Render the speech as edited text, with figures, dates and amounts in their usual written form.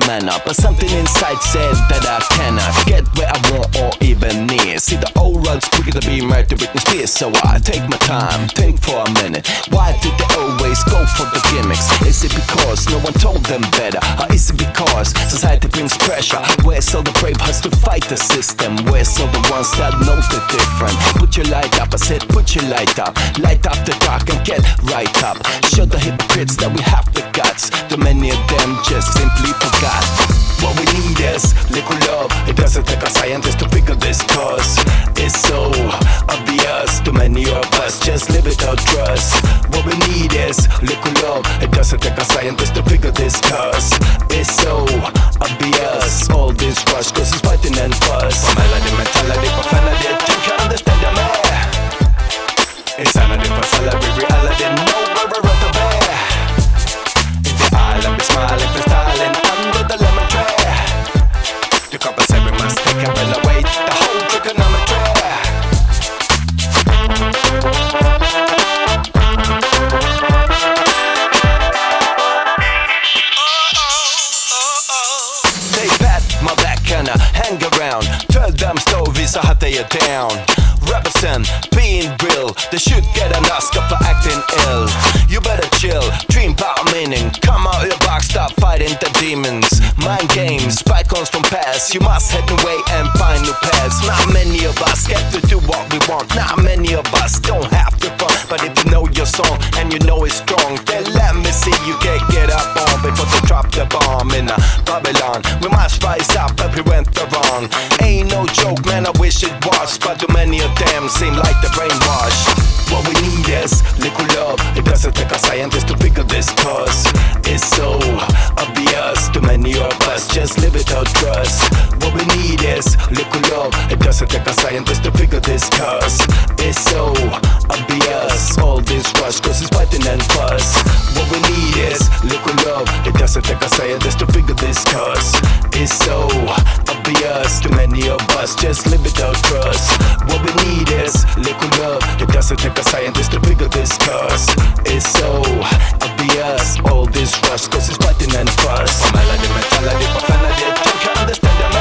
manner, but something inside said that I cannot get where I want or even near. See, the old road's quicker to be married to Britney Spears, so I take my time, think for a minute. Why did they always go for the gimmicks? Is it because no one told them better? Or is it because society brings pressure? Where's all the brave hearts to fight the system? Where's all the ones that know the difference? Put your light up, I said put your light up. Light up the dark and get right up. Show the hypocrites that we have the guts. Too many of them just simply forgot. What we need is little love. It doesn't take a scientist to figure this, cause it's so obvious. Too many of us just live without trust. What we need is little love. It doesn't take a scientist to figure this, cause it's so obvious. All this rush cause it's fighting and fuss. For melody, mentality, profanity, think I understand the man. Insanity for salary, reality, nowhere around the bear. If the island be smiling, for styling under the lemon tree. To compensate we must take a well away the whole trigonometry. Hang around, tell them stories of how they are down. Represent, being real. They should get an Oscar for acting ill. You better chill, dream about meaning. Come out your box, stop fighting the demons. Mind games, bygones from past. You must head away and find new paths. Not many of us get to do what we want. Not many of us don't have to fun. But if you know your song and you know it's strong, then let me see you get up on before they drop the bomb in Babylon. We must rise up if we went the wrong. Ain't no joke, man, I wish it was. But too many of them seem like the brainwash. What we need is little love. It doesn't take a scientist to figure this, cause it's so obvious. Too many of us just live without trust. What we need is little love. It doesn't take a scientist to figure this, cause it's so obvious. All this rush cause it's fighting and fuss. What we need is little love. It doesn't take a scientist to figure this, cause it's so obvious. Too many of us just live without trust. What we need is little love. It doesn't take a scientist to figure this, cause it's so obvious. All this rush cause it's fighting and fuss. For melody, mentality, profanity, think I understand them.